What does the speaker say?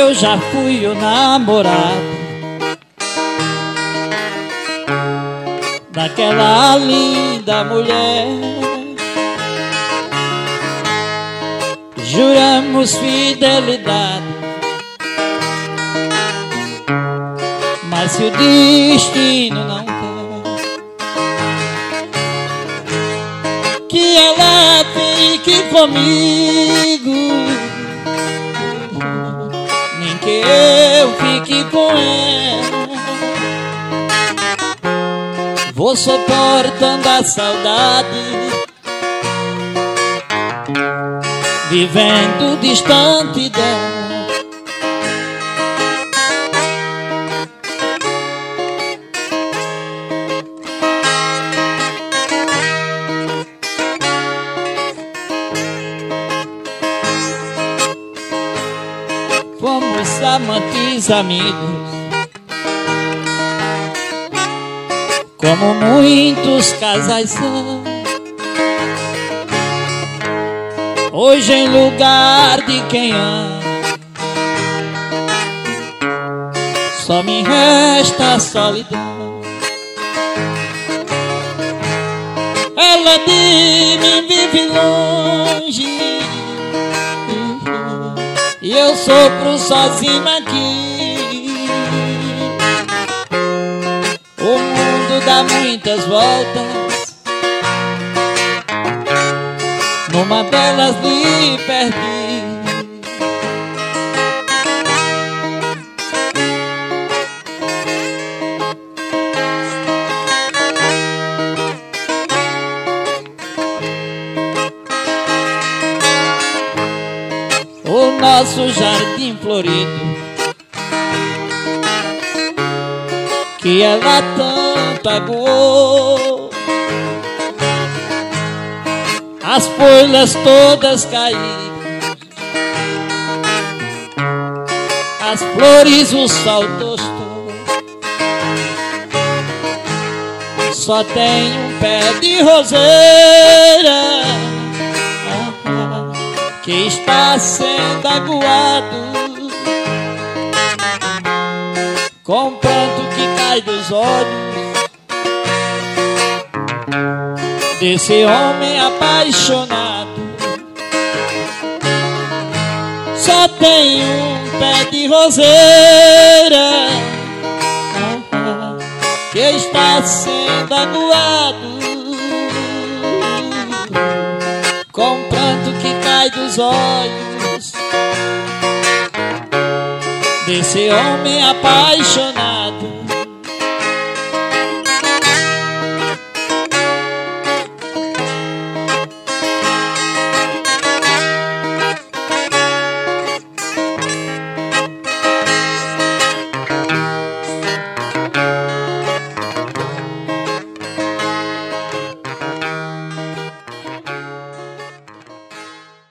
eu já fui o namorado daquela linda mulher. Juramos fidelidade, mas se o destino não quer que ela fique comigo, nem que eu fique com ela, vou suportando a saudade, vivendo distante dela. Fomos amantes amigos, como muitos casais são. Hoje em lugar de quem ama, só me resta a solidão. Ela de mim vive longe e eu sofro sozinho aqui. O mundo dá muitas voltas, numa delas lhe perdi. O nosso jardim florido, que ela tanto aguou, as folhas todas caíram, as flores o sol tostou, só tem um pé de roseira que está sendo aguado, com pranto que cai dos olhos desse homem apaixonado. Só tem um pé de roseira que está sendo aguado, com pranto que cai dos olhos desse homem apaixonado.